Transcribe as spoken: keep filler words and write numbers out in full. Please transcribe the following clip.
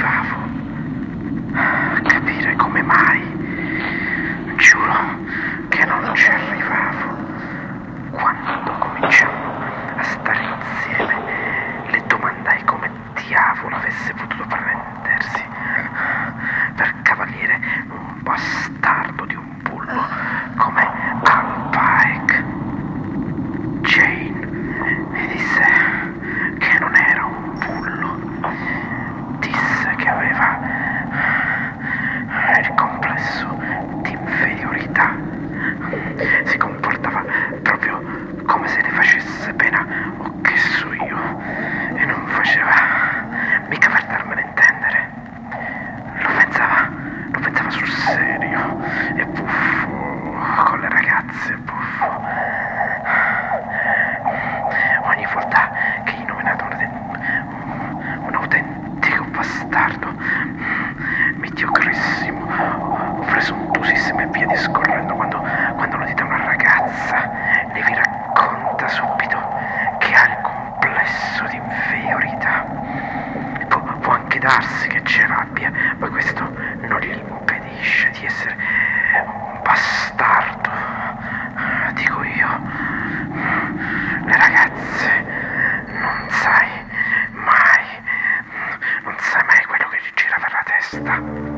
arrivavo a capire come mai. Giuro che non ci arrivavo. Quando cominciammo a stare insieme, le domandai come diavolo avesse potuto prendersi per cavaliere un bastardo di un bullo come Al Pike. Jane mi disse che non era un bullo, disse che aveva il complesso di inferiorità, si comportava proprio come se ne facesse pena o che so io, e non faceva mica per darmelo a intendere. Lo pensava, lo pensava sul serio, e buffo con le ragazze, buffo. Ogni volta che gli nominato un, un autentico bastardo, mediocrissimo o presuntuosissimo e via discorrendo, quando, quando lo dite a una ragazza, le vi racconta subito che ha il complesso di inferiorità. Pu- può anche darsi che ce l'abbia, ma questo non gli impedisce di essere un bastardo, dico io. Le ragazze, non sai mai, non sai mai quello che gli gira per la testa.